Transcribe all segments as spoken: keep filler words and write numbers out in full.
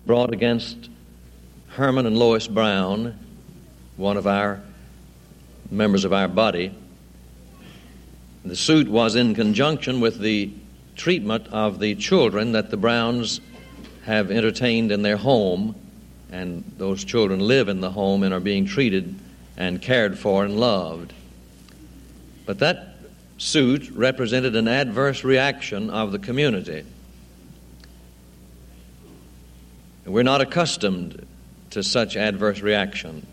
brought against Herman and Lois Brown, one of our members of our body. The suit was in conjunction with the treatment of the children that the Browns have entertained in their home, and those children live in the home and are being treated and cared for and loved. But that suit represented an adverse reaction of the community. We're not accustomed to such adverse reaction.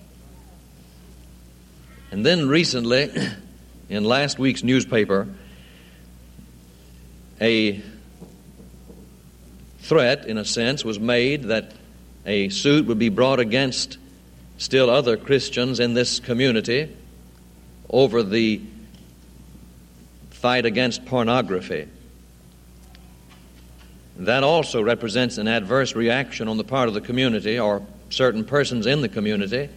And then recently, in last week's newspaper, a threat, in a sense, was made that a suit would be brought against still other Christians in this community over the fight against pornography. That also represents an adverse reaction on the part of the community or certain persons in the community,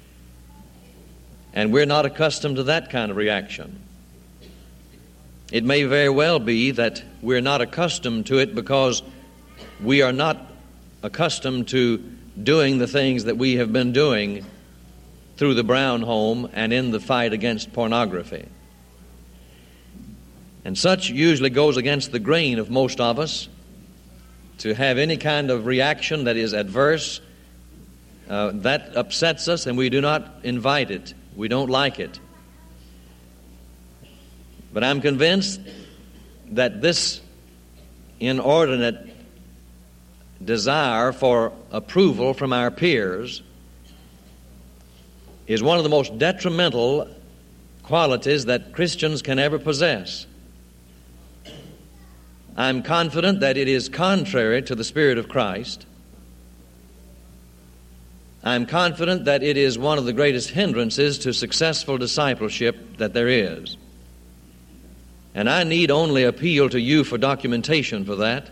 and we're not accustomed to that kind of reaction. It may very well be that we're not accustomed to it because we are not accustomed to doing the things that we have been doing through the Brown home and in the fight against pornography. And such usually goes against the grain of most of us. To have any kind of reaction that is adverse, uh, that upsets us, and we do not invite it. We don't like it. But I'm convinced that this inordinate desire for approval from our peers is one of the most detrimental qualities that Christians can ever possess. I'm confident that it is contrary to the Spirit of Christ. I'm confident that it is one of the greatest hindrances to successful discipleship that there is. And I need only appeal to you for documentation for that.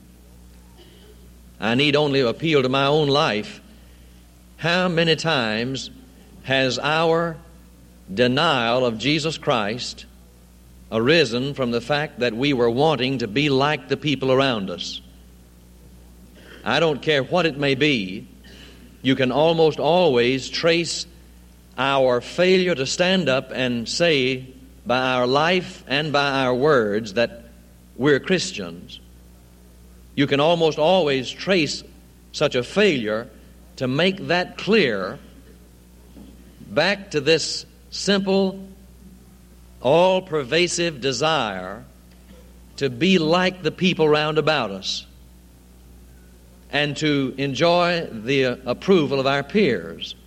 I need only appeal to my own life. How many times has our denial of Jesus Christ arisen from the fact that we were wanting to be like the people around us? I don't care what it may be. You can almost always trace our failure to stand up and say by our life and by our words that we're Christians. You can almost always trace such a failure to make that clear back to this simple, all-pervasive desire to be like the people round about us and to enjoy the approval of our peers.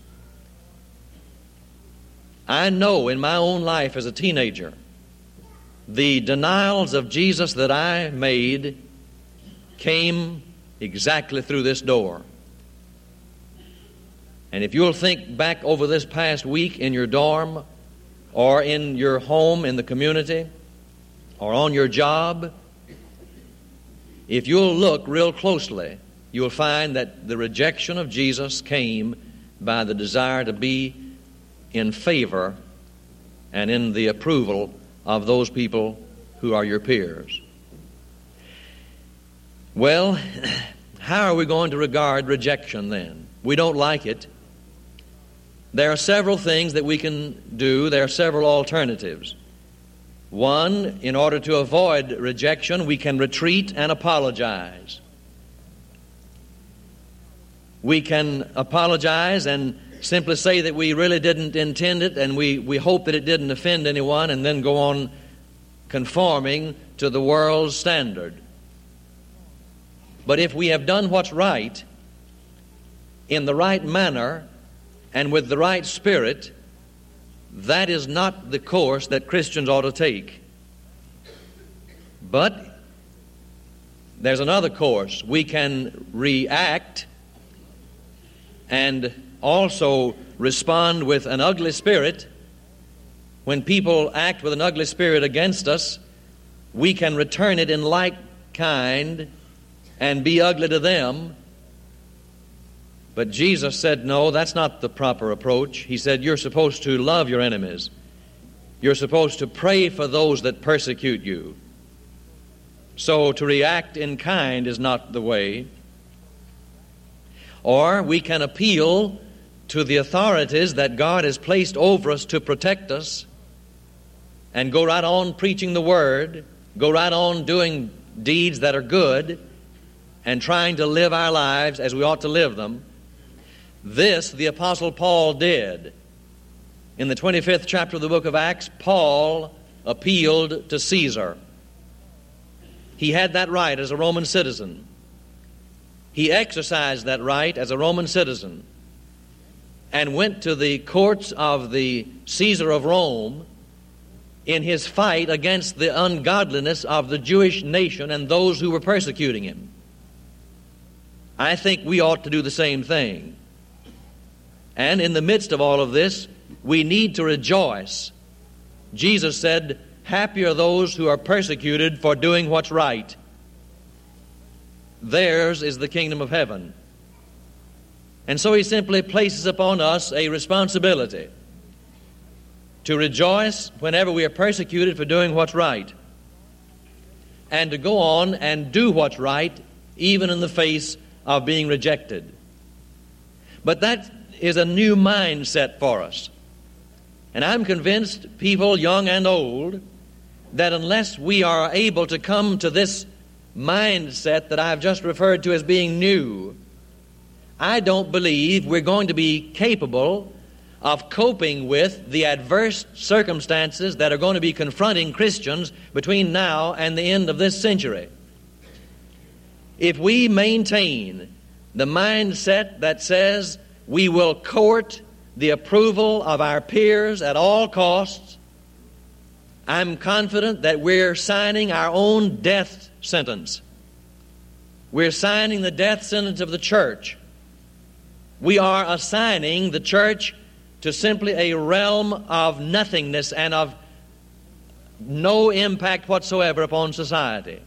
I know in my own life as a teenager, the denials of Jesus that I made came exactly through this door. And if you'll think back over this past week in your dorm or in your home in the community or on your job, if you'll look real closely, you'll find that the rejection of Jesus came by the desire to be in favor and in the approval of those people who are your peers. Well, how are we going to regard rejection then? We don't like it. There are several things that we can do. There are several alternatives. One, in order to avoid rejection, we can retreat and apologize. We can apologize and simply say that we really didn't intend it and we, we hope that it didn't offend anyone, and then go on conforming to the world's standard. But if we have done what's right in the right manner and with the right spirit, that is not the course that Christians ought to take. But there's another course. We can react and also respond with an ugly spirit. When people act with an ugly spirit against us, we can return it in like kind and be ugly to them. But Jesus said, no, that's not the proper approach. He said, you're supposed to love your enemies. You're supposed to pray for those that persecute you. So to react in kind is not the way. Or we can appeal to the authorities that God has placed over us to protect us and go right on preaching the Word, go right on doing deeds that are good and trying to live our lives as we ought to live them. This the Apostle Paul did. In the twenty-fifth chapter of the book of Acts, Paul appealed to Caesar. He had that right as a Roman citizen. He exercised that right as a Roman citizen and went to the courts of the Caesar of Rome in his fight against the ungodliness of the Jewish nation and those who were persecuting him. I think we ought to do the same thing. And in the midst of all of this, we need to rejoice. Jesus said, "Happy are those who are persecuted for doing what's right. Theirs is the kingdom of heaven." And so he simply places upon us a responsibility to rejoice whenever we are persecuted for doing what's right, and to go on and do what's right even in the face of being rejected. But that is a new mindset for us. And I'm convinced, people young and old, that unless we are able to come to this mindset that I've just referred to as being new, I don't believe we're going to be capable of coping with the adverse circumstances that are going to be confronting Christians between now and the end of this century. If we maintain the mindset that says we will court the approval of our peers at all costs, I'm confident that we're signing our own death sentence. We're signing the death sentence of the church. We are assigning the church to simply a realm of nothingness and of no impact whatsoever upon society.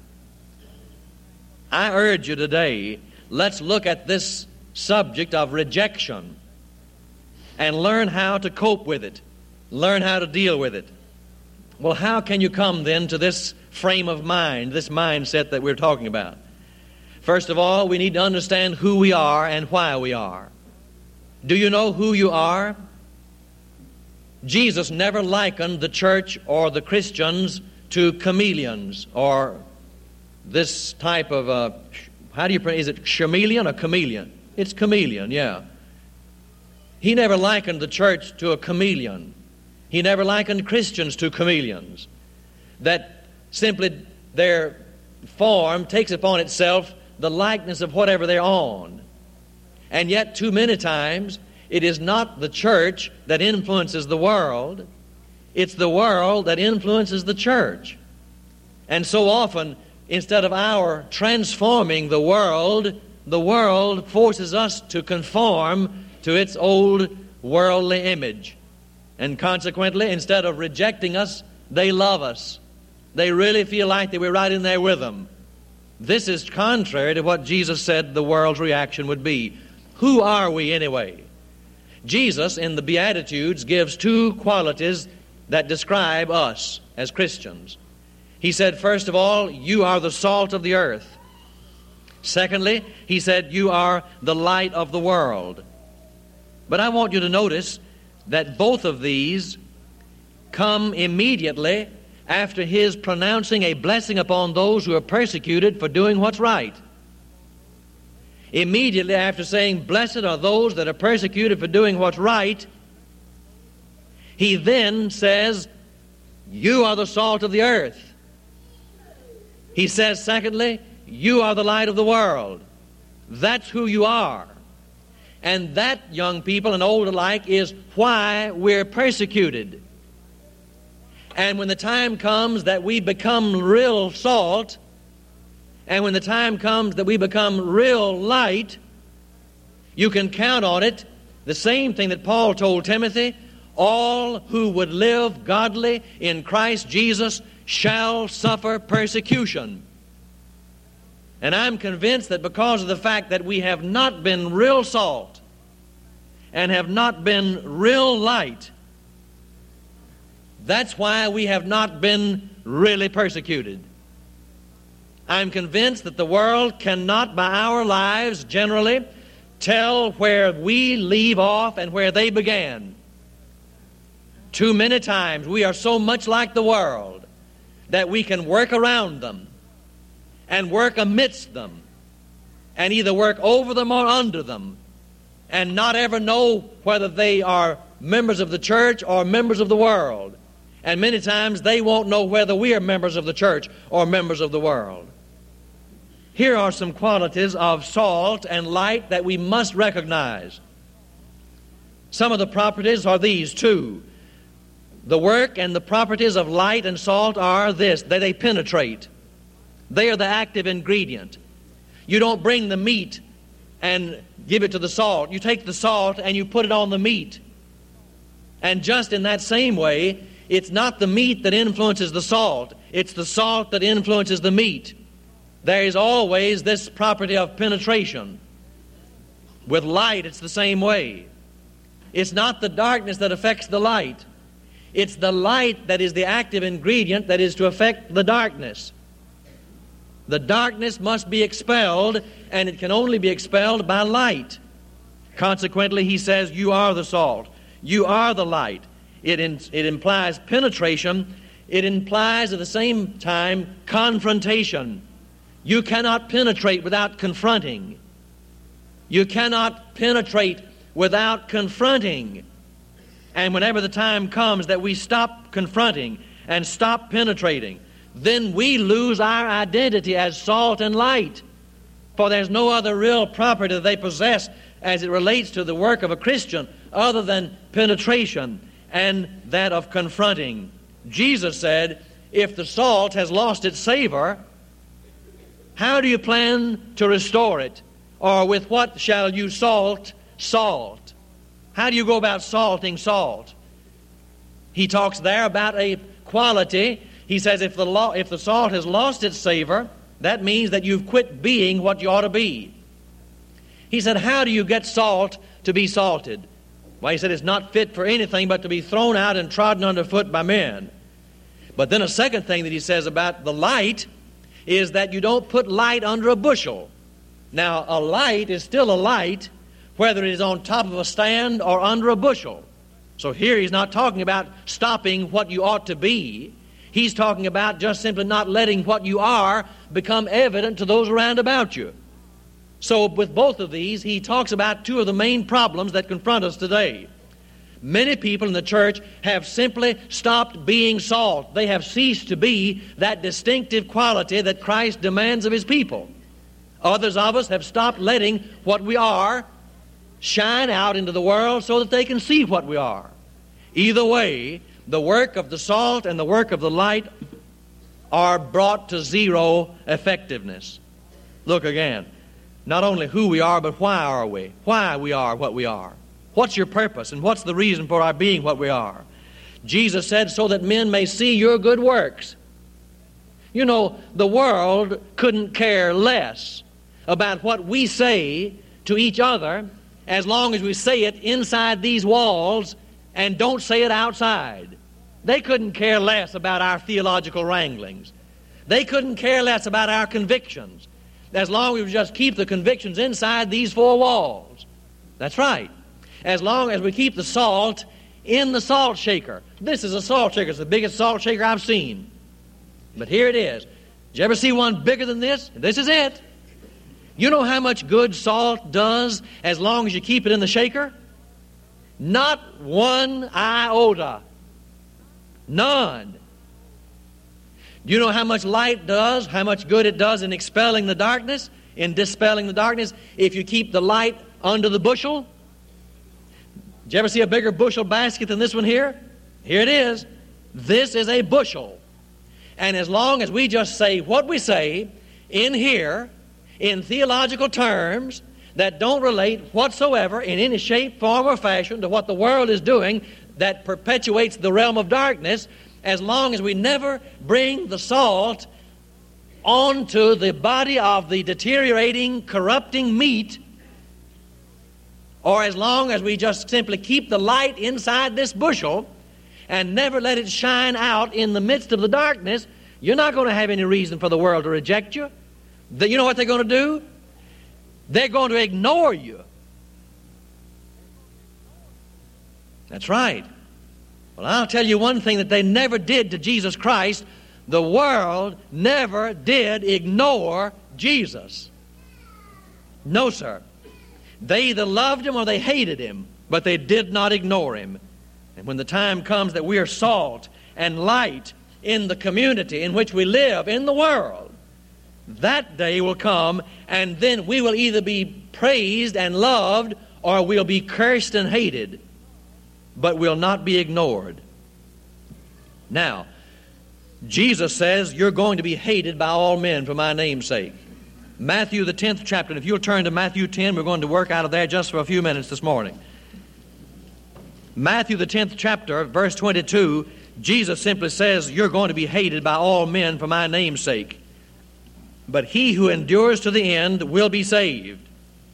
I urge you today, let's look at this subject of rejection and learn how to cope with it, learn how to deal with it. Well, how can you come then to this frame of mind, this mindset that we're talking about? First of all, we need to understand who we are and why we are. Do you know who you are? Jesus never likened the church or the Christians to chameleons or this type of, uh, how do you pronounce, is it chameleon or chameleon? It's chameleon, yeah. He never likened the church to a chameleon. He never likened Christians to chameleons, that simply their form takes upon itself the likeness of whatever they're on. And yet too many times it is not the church that influences the world, it's the world that influences the church. And so often, instead of our transforming the world, the world forces us to conform to its old worldly image. And consequently, instead of rejecting us, they love us. They really feel like that we're right in there with them. This is contrary to what Jesus said the world's reaction would be. Who are we anyway? Jesus in the Beatitudes gives two qualities that describe us as Christians. He said, first of all, you are the salt of the earth. Secondly, he said, you are the light of the world. But I want you to notice that both of these come immediately after his pronouncing a blessing upon those who are persecuted for doing what's right. Immediately after saying, blessed are those that are persecuted for doing what's right, he then says, you are the salt of the earth. He says, secondly, you are the light of the world. That's who you are. And that, young people and old alike, is why we're persecuted. And when the time comes that we become real salt, and when the time comes that we become real light, you can count on it, the same thing that Paul told Timothy, all who would live godly in Christ Jesus shall suffer persecution. And I'm convinced that because of the fact that we have not been real salt and have not been real light, that's why we have not been really persecuted. I'm convinced that the world cannot, by our lives generally, tell where we leave off and where they began. Too many times we are so much like the world that we can work around them and work amidst them and either work over them or under them and not ever know whether they are members of the church or members of the world. And many times they won't know whether we are members of the church or members of the world. Here are some qualities of salt and light that we must recognize. Some of the properties are these too. The work and the properties of light and salt are this, that they penetrate. They are the active ingredient. You don't bring the meat and give it to the salt. You take the salt and you put it on the meat. And just in that same way, it's not the meat that influences the salt. It's the salt that influences the meat. There is always this property of penetration. With light, it's the same way. It's not the darkness that affects the light. It's the light that is the active ingredient that is to affect the darkness. The darkness must be expelled, and it can only be expelled by light. Consequently, he says, you are the salt. You are the light. It, in, it implies penetration. It implies at the same time confrontation. You cannot penetrate without confronting. You cannot penetrate without confronting. And whenever the time comes that we stop confronting and stop penetrating, then we lose our identity as salt and light. For there's no other real property that they possess as it relates to the work of a Christian other than penetration and that of confronting. Jesus said, if the salt has lost its savor, how do you plan to restore it? Or with what shall you salt salt? How do you go about salting salt? He talks there about a quality. He says if the, lo- if the salt has lost its savor, that means that you've quit being what you ought to be. He said, how do you get salt to be salted? Well, he said it's not fit for anything but to be thrown out and trodden underfoot by men. But then a second thing that he says about the light is that you don't put light under a bushel. Now, a light is still a light, whether it is on top of a stand or under a bushel. So here he's not talking about stopping what you ought to be. He's talking about just simply not letting what you are become evident to those around about you. So with both of these, he talks about two of the main problems that confront us today. Many people in the church have simply stopped being salt. They have ceased to be that distinctive quality that Christ demands of his people. Others of us have stopped letting what we are shine out into the world so that they can see what we are. Either way, the work of the salt and the work of the light are brought to zero effectiveness. Look again. Not only who we are, but why are we? Why we are what we are. What's your purpose and what's the reason for our being what we are? Jesus said, so that men may see your good works. You know, the world couldn't care less about what we say to each other as long as we say it inside these walls and don't say it outside. They couldn't care less about our theological wranglings. They couldn't care less about our convictions as long as we just keep the convictions inside these four walls. That's right. As long as we keep the salt in the salt shaker. This is a salt shaker. It's the biggest salt shaker I've seen. But here it is. Did you ever see one bigger than this? This is it. You know how much good salt does as long as you keep it in the shaker? Not one iota. None. Do you know how much light does, how much good it does in expelling the darkness, in dispelling the darkness, if you keep the light under the bushel? Did you ever see a bigger bushel basket than this one here? Here it is. This is a bushel. And as long as we just say what we say in here, in theological terms that don't relate whatsoever in any shape, form, or fashion to what the world is doing that perpetuates the realm of darkness, as long as we never bring the salt onto the body of the deteriorating, corrupting meat, or as long as we just simply keep the light inside this bushel and never let it shine out in the midst of the darkness, you're not going to have any reason for the world to reject you. You know what they're going to do? They're going to ignore you. That's right. Well, I'll tell you one thing that they never did to Jesus Christ. The world never did ignore Jesus. No, sir. They either loved him or they hated him, but they did not ignore him. And when the time comes that we are salt and light in the community in which we live, in the world, that day will come, and then we will either be praised and loved or we'll be cursed and hated, but we'll not be ignored. Now, Jesus says you're going to be hated by all men for my name's sake. Matthew, the tenth chapter, and if you'll turn to Matthew ten, we're going to work out of there just for a few minutes this morning. Matthew, the tenth chapter, verse twenty-two, Jesus simply says you're going to be hated by all men for my name's sake. But he who endures to the end will be saved.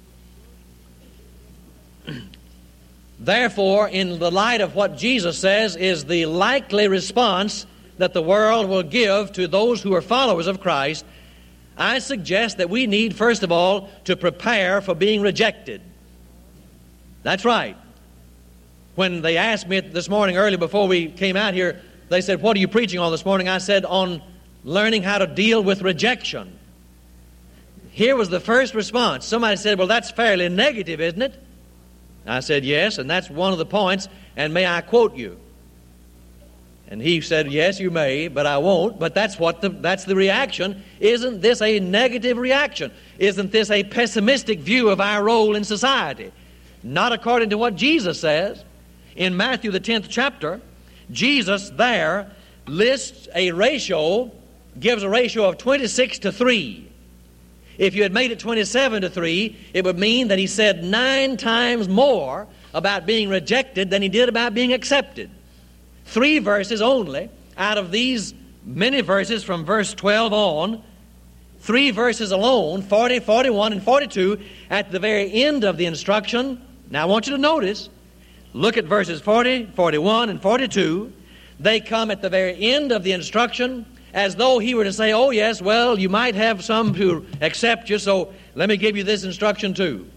Therefore, in the light of what Jesus says is the likely response that the world will give to those who are followers of Christ, I suggest that we need, first of all, to prepare for being rejected. That's right. When they asked me this morning early before we came out here, they said, what are you preaching on this morning? I said, on learning how to deal with rejection. Here was the first response. Somebody said, well, that's fairly negative, isn't it? I said, yes, and that's one of the points, and may I quote you? And he said, yes, you may, but I won't. But that's what the, that's the reaction. Isn't this a negative reaction? Isn't this a pessimistic view of our role in society? Not according to what Jesus says. In Matthew, the tenth chapter, Jesus there lists a ratio, gives a ratio of twenty-six to three. If you had made it twenty-seven to three, it would mean that he said nine times more about being rejected than he did about being accepted. Three verses only out of these many verses from verse twelve on, three verses alone, forty, forty-one, and forty-two, at the very end of the instruction. Now I want you to notice, look at verses forty, forty-one, and forty-two. They come at the very end of the instruction as though he were to say, oh yes, well, you might have some who accept you, so let me give you this instruction too.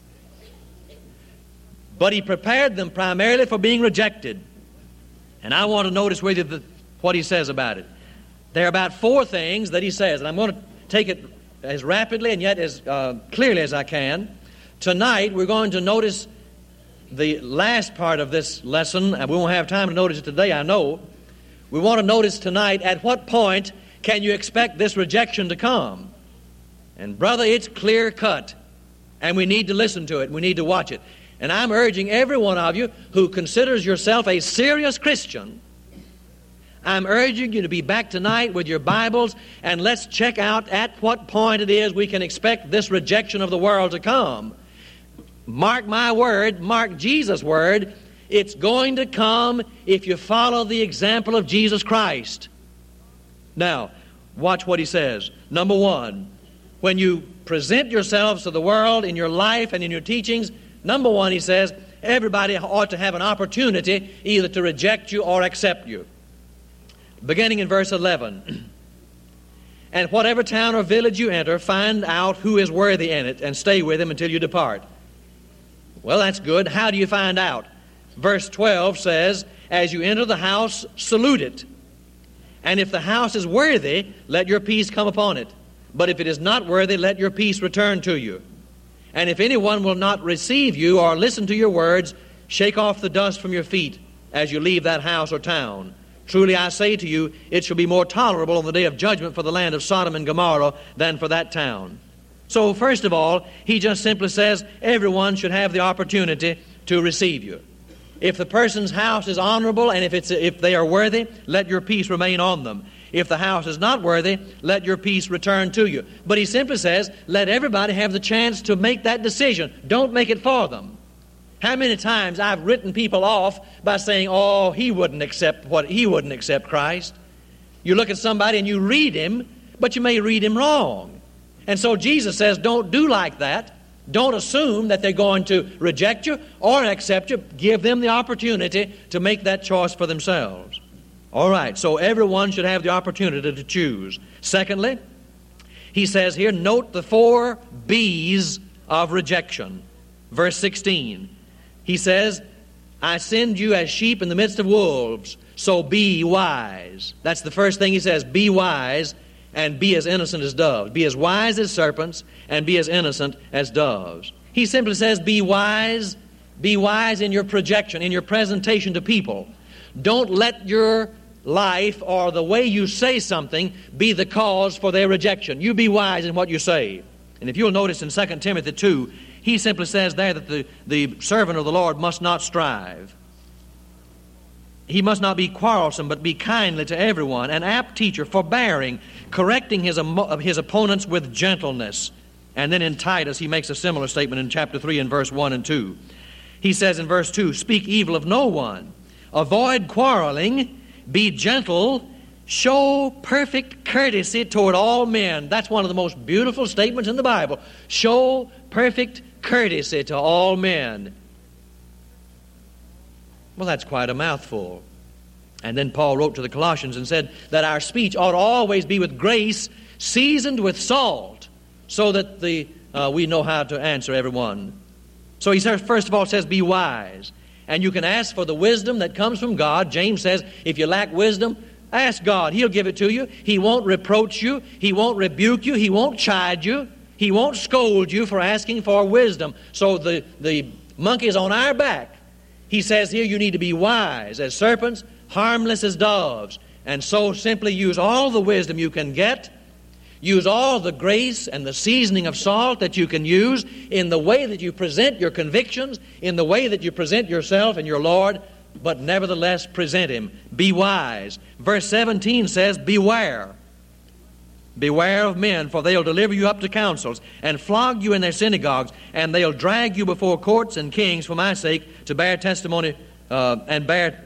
But he prepared them primarily for being rejected. And I want to notice with you the, what he says about it. There are about four things that he says, and I'm going to take it as rapidly and yet as uh, clearly as I can. Tonight, we're going to notice the last part of this lesson, and we won't have time to notice it today, I know. We want to notice tonight, at what point can you expect this rejection to come? And brother, it's clear cut, and we need to listen to it. We need to watch it. And I'm urging every one of you who considers yourself a serious Christian, I'm urging you to be back tonight with your Bibles, and let's check out at what point it is we can expect this rejection of the world to come. Mark my word, mark Jesus' word, it's going to come if you follow the example of Jesus Christ. Now, watch what he says. Number one, when you present yourselves to the world in your life and in your teachings, number one, he says, everybody ought to have an opportunity either to reject you or accept you. Beginning in verse eleven. And whatever town or village you enter, find out who is worthy in it, and stay with him until you depart. Well, that's good. How do you find out? Verse twelve says, as you enter the house, salute it. And if the house is worthy, let your peace come upon it. But if it is not worthy, let your peace return to you. And if anyone will not receive you or listen to your words, shake off the dust from your feet as you leave that house or town. Truly I say to you, it shall be more tolerable on the day of judgment for the land of Sodom and Gomorrah than for that town. So first of all, he just simply says everyone should have the opportunity to receive you. If the person's house is honorable and if it's if they are worthy, let your peace remain on them. If the house is not worthy, let your peace return to you. But he simply says, let everybody have the chance to make that decision. Don't make it for them. How many times I've written people off by saying, oh, he wouldn't accept what he wouldn't accept Christ. You look at somebody and you read him, but you may read him wrong. And so Jesus says, don't do like that. Don't assume that they're going to reject you or accept you. Give them the opportunity to make that choice for themselves. All right, so everyone should have the opportunity to choose. Secondly, he says here, note the four B's of rejection. Verse sixteen, he says, I send you as sheep in the midst of wolves, so be wise. That's the first thing he says, be wise and be as innocent as doves. Be as wise as serpents and be as innocent as doves. He simply says, be wise, be wise in your projection, in your presentation to people. Don't let your life or the way you say something be the cause for their rejection. You be wise in what you say. And if you'll notice in Second Timothy two, he simply says there that the, the servant of the Lord must not strive. He must not be quarrelsome, but be kindly to everyone, an apt teacher, forbearing, correcting his, his opponents with gentleness. And then in Titus, he makes a similar statement in chapter three and verse one and two. He says in verse two, speak evil of no one, avoid quarreling, be gentle, show perfect courtesy toward all men. That's one of the most beautiful statements in the Bible. Show perfect courtesy to all men. Well, that's quite a mouthful. And then Paul wrote to the Colossians and said that our speech ought to always be with grace, seasoned with salt, so that the uh, we know how to answer everyone. So he says, first of all, says, be wise. And you can ask for the wisdom that comes from God. James says, if you lack wisdom, ask God. He'll give it to you. He won't reproach you. He won't rebuke you. He won't chide you. He won't scold you for asking for wisdom. So the, the monkey is on our back. He says here you need to be wise as serpents, harmless as doves. And so simply use all the wisdom you can get. Use all the grace and the seasoning of salt that you can use in the way that you present your convictions, in the way that you present yourself and your Lord, but nevertheless present Him. Be wise. Verse seventeen says, beware. Beware of men, for they'll deliver you up to councils and flog you in their synagogues, and they'll drag you before courts and kings for my sake to bear testimony uh, and bear...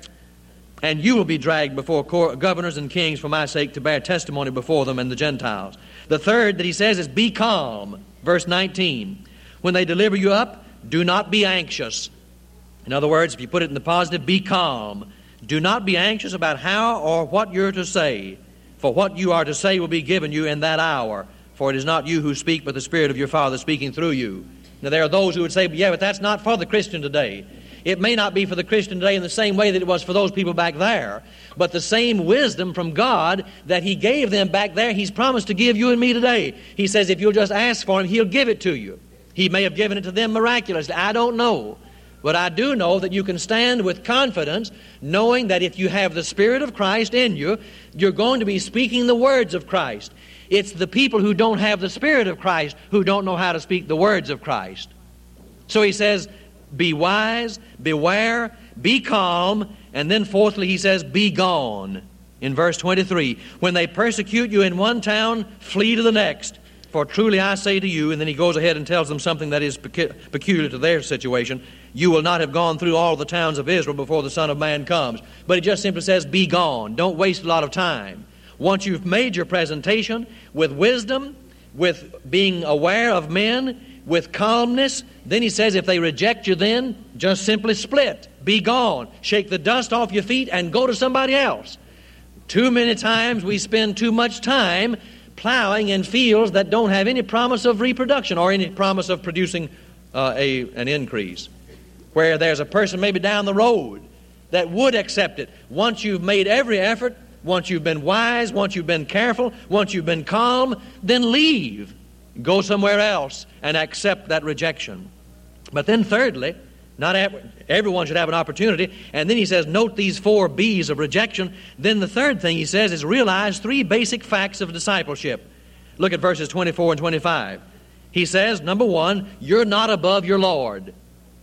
And you will be dragged before court, governors and kings for my sake to bear testimony before them and the Gentiles. The third that he says is be calm. Verse nineteen. When they deliver you up, do not be anxious. In other words, if you put it in the positive, be calm. Do not be anxious about how or what you're to say. For what you are to say will be given you in that hour. For it is not you who speak, but the Spirit of your Father speaking through you. Now there are those who would say, yeah, but that's not for the Christian today. It may not be for the Christian today in the same way that it was for those people back there, but the same wisdom from God that He gave them back there, He's promised to give you and me today. He says if you'll just ask for Him, He'll give it to you. He may have given it to them miraculously. I don't know. But I do know that you can stand with confidence knowing that if you have the Spirit of Christ in you, you're going to be speaking the words of Christ. It's the people who don't have the Spirit of Christ who don't know how to speak the words of Christ. So he says, be wise, beware, be calm, and then fourthly he says, be gone. In verse twenty-three, when they persecute you in one town, flee to the next. For truly I say to you, and then he goes ahead and tells them something that is peculiar to their situation, you will not have gone through all the towns of Israel before the Son of Man comes. But it just simply says, be gone. Don't waste a lot of time. Once you've made your presentation with wisdom, with being aware of men, with calmness, then he says if they reject you then, just simply split. Be gone. Shake the dust off your feet and go to somebody else. Too many times we spend too much time plowing in fields that don't have any promise of reproduction or any promise of producing uh, a, an increase. Where there's a person maybe down the road that would accept it. Once you've made every effort, once you've been wise, once you've been careful, once you've been calm, then leave. Go somewhere else and accept that rejection. But then thirdly, not everyone should have an opportunity. And then he says, note these four B's of rejection. Then the third thing he says is realize three basic facts of discipleship. Look at verses twenty-four and twenty-five. He says, number one, you're not above your Lord.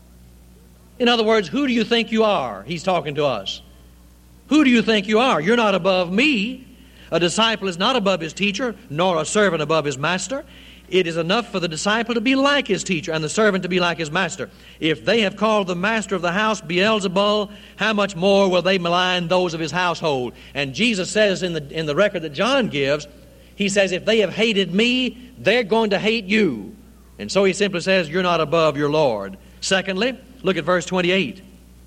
In other words, who do you think you are? He's talking to us. Who do you think you are? You're not above me. A disciple is not above his teacher, nor a servant above his master. It is enough for the disciple to be like his teacher and the servant to be like his master. If they have called the master of the house Beelzebul, how much more will they malign those of his household? And Jesus says in the, in the record that John gives, he says, if they have hated me, they're going to hate you. And so he simply says, you're not above your Lord. Secondly, look at verse twenty-eight.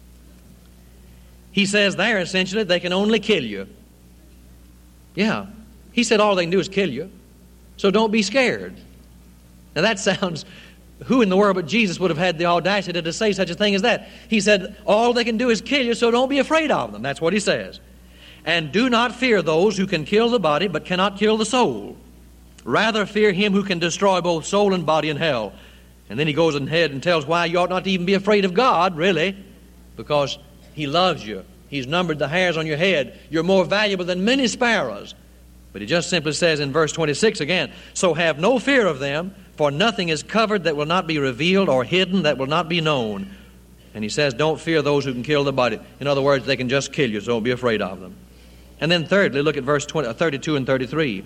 He says there essentially they can only kill you. Yeah. He said all they can do is kill you. So don't be scared. Now that sounds who in the world but Jesus would have had the audacity to say such a thing as that? He said, all they can do is kill you, so don't be afraid of them. That's what he says. And do not fear those who can kill the body, but cannot kill the soul. Rather fear him who can destroy both soul and body in hell. And then he goes ahead and tells why you ought not to even be afraid of God, really, because he loves you. He's numbered the hairs on your head. You're more valuable than many sparrows. But he just simply says in verse twenty-six again, so have no fear of them, for nothing is covered that will not be revealed, or hidden that will not be known. And he says, don't fear those who can kill the body. In other words, they can just kill you, so don't be afraid of them. And then thirdly, look at verse twenty, thirty-two and thirty-three.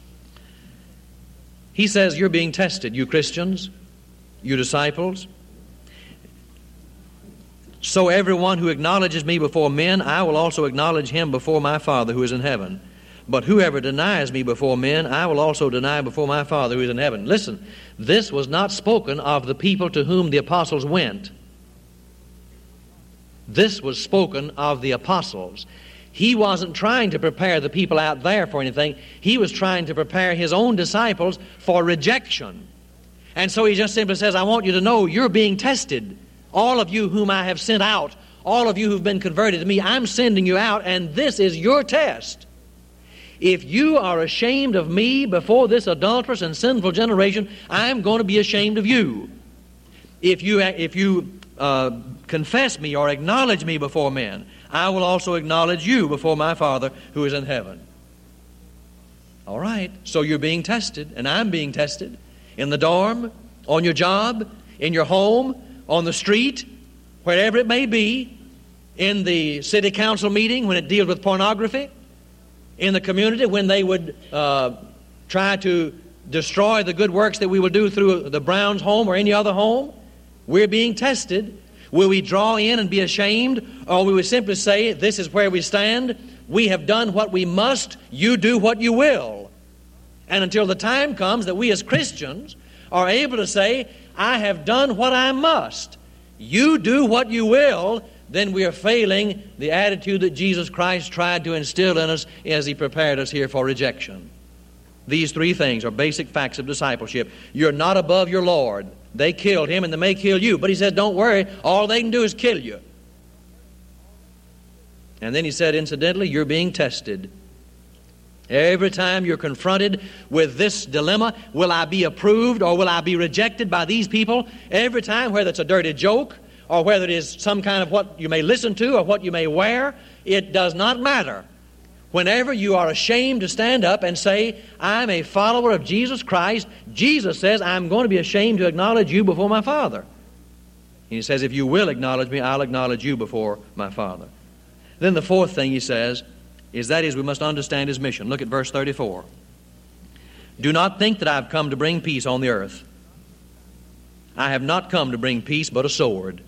He says, you're being tested, you Christians, you disciples. So everyone who acknowledges me before men, I will also acknowledge him before my Father who is in heaven. But whoever denies me before men, I will also deny before my Father who is in heaven. Listen, this was not spoken of the people to whom the apostles went. This was spoken of the apostles. He wasn't trying to prepare the people out there for anything. He was trying to prepare his own disciples for rejection. And so he just simply says, I want you to know you're being tested. All of you whom I have sent out, all of you who've been converted to me, I'm sending you out, and this is your test. If you are ashamed of me before this adulterous and sinful generation, I'm going to be ashamed of you. If you, if you uh, confess me or acknowledge me before men, I will also acknowledge you before my Father who is in heaven. All right, so you're being tested, and I'm being tested. In the dorm, on your job, in your home, on the street, wherever it may be, in the city council meeting when it deals with pornography, in the community when they would uh, try to destroy the good works that we will do through the Browns' home or any other home. We're being tested. Will we draw in and be ashamed, or will we simply say, this is where we stand, we have done what we must, you do what you will? And until the time comes that we as Christians are able to say, I have done what I must, you do what you will, then we are failing the attitude that Jesus Christ tried to instill in us as he prepared us here for rejection. These three things are basic facts of discipleship. You're not above your Lord. They killed him and they may kill you. But he said, don't worry, all they can do is kill you. And then he said, incidentally, you're being tested. Every time you're confronted with this dilemma, will I be approved or will I be rejected by these people? Every time, whether it's a dirty joke or whether it is some kind of what you may listen to or what you may wear, it does not matter. Whenever you are ashamed to stand up and say, I'm a follower of Jesus Christ, Jesus says, I'm going to be ashamed to acknowledge you before my Father. And he says, if you will acknowledge me, I'll acknowledge you before my Father. Then the fourth thing he says is that is we must understand his mission. Look at verse thirty-four. Do not think that I've come to bring peace on the earth. I have not come to bring peace, but a sword.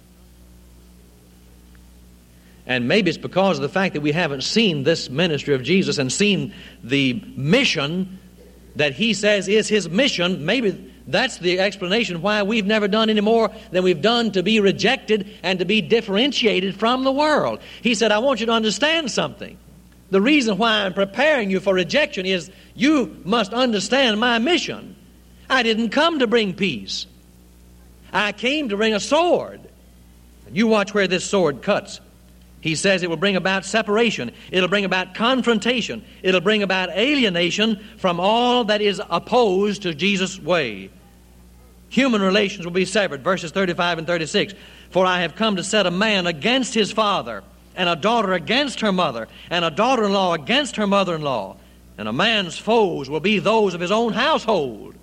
And maybe it's because of the fact that we haven't seen this ministry of Jesus and seen the mission that he says is his mission. Maybe that's the explanation why we've never done any more than we've done to be rejected and to be differentiated from the world. He said, I want you to understand something. The reason why I'm preparing you for rejection is you must understand my mission. I didn't come to bring peace. I came to bring a sword. And you watch where this sword cuts. He says it will bring about separation. It'll bring about confrontation. It'll bring about alienation from all that is opposed to Jesus' way. Human relations will be severed. Verses thirty-five and thirty-six. For I have come to set a man against his father, and a daughter against her mother, and a daughter-in-law against her mother-in-law. And a man's foes will be those of his own household.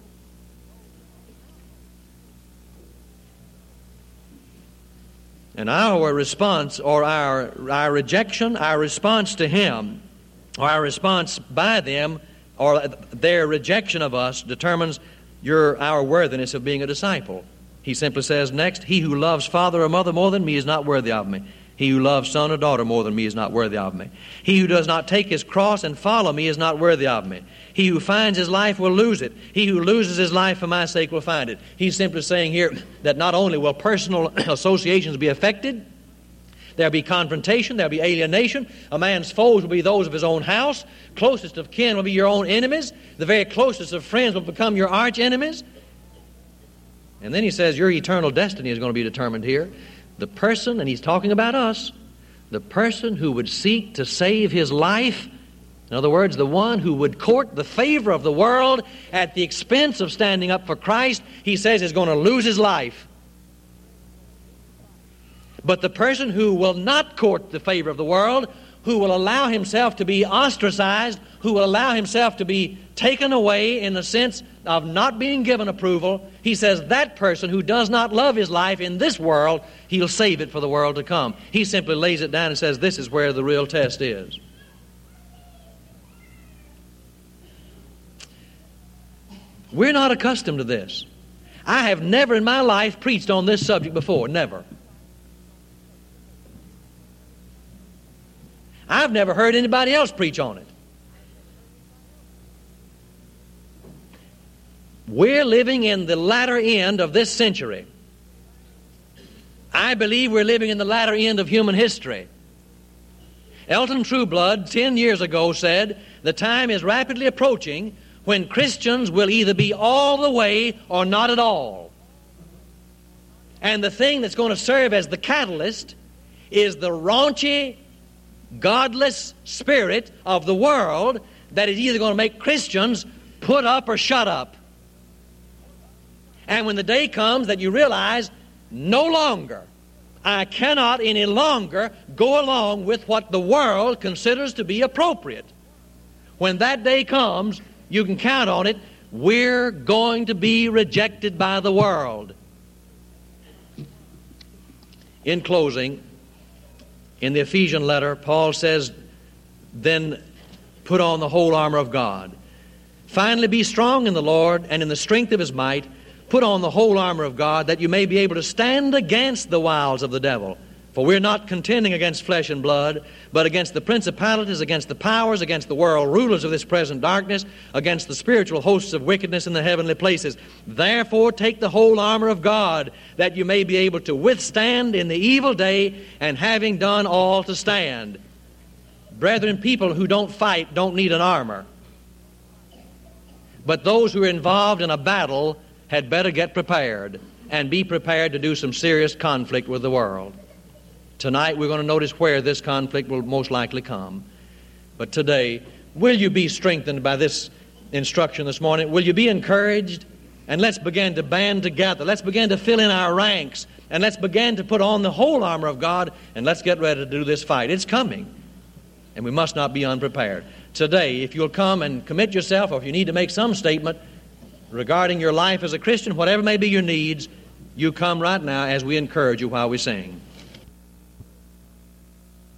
And our response, or our, our rejection, our response to him, or our response by them, or their rejection of us, determines your, our worthiness of being a disciple. He simply says next, he who loves father or mother more than me is not worthy of me. He who loves son or daughter more than me is not worthy of me. He who does not take his cross and follow me is not worthy of me. He who finds his life will lose it. He who loses his life for my sake will find it. He's simply saying here that not only will personal associations be affected, there'll be confrontation, there'll be alienation. A man's foes will be those of his own house. Closest of kin will be your own enemies. The very closest of friends will become your arch enemies. And then he says your eternal destiny is going to be determined here. The person, and he's talking about us, the person who would seek to save his life, in other words, the one who would court the favor of the world at the expense of standing up for Christ, he says is going to lose his life. But the person who will not court the favor of the world, who will allow himself to be ostracized, who will allow himself to be taken away in the sense of not being given approval, he says that person who does not love his life in this world, he'll save it for the world to come. He simply lays it down and says this is where the real test is. We're not accustomed to this. I have never in my life preached on this subject before, never. I've never heard anybody else preach on it. We're living in the latter end of this century. I believe we're living in the latter end of human history. Elton Trueblood, ten years ago, said, the time is rapidly approaching when Christians will either be all the way or not at all. And the thing that's going to serve as the catalyst is the raunchy, godless spirit of the world that is either going to make Christians put up or shut up. And when the day comes that you realize, no longer, I cannot any longer go along with what the world considers to be appropriate. When that day comes, you can count on it, we're going to be rejected by the world. In closing, in the Ephesian letter, Paul says, then put on the whole armor of God. Finally, be strong in the Lord and in the strength of his might. Put on the whole armor of God that you may be able to stand against the wiles of the devil. For we're not contending against flesh and blood, but against the principalities, against the powers, against the world rulers of this present darkness, against the spiritual hosts of wickedness in the heavenly places. Therefore take the whole armor of God, that you may be able to withstand in the evil day, and having done all to stand. Brethren, people who don't fight don't need an armor. But those who are involved in a battle had better get prepared, and be prepared to do some serious conflict with the world. Tonight we're going to notice where this conflict will most likely come. But today, will you be strengthened by this instruction this morning? Will you be encouraged? And let's begin to band together. Let's begin to fill in our ranks. And let's begin to put on the whole armor of God. And let's get ready to do this fight. It's coming. And we must not be unprepared. Today, if you'll come and commit yourself, or if you need to make some statement regarding your life as a Christian, whatever may be your needs, you come right now as we encourage you while we sing.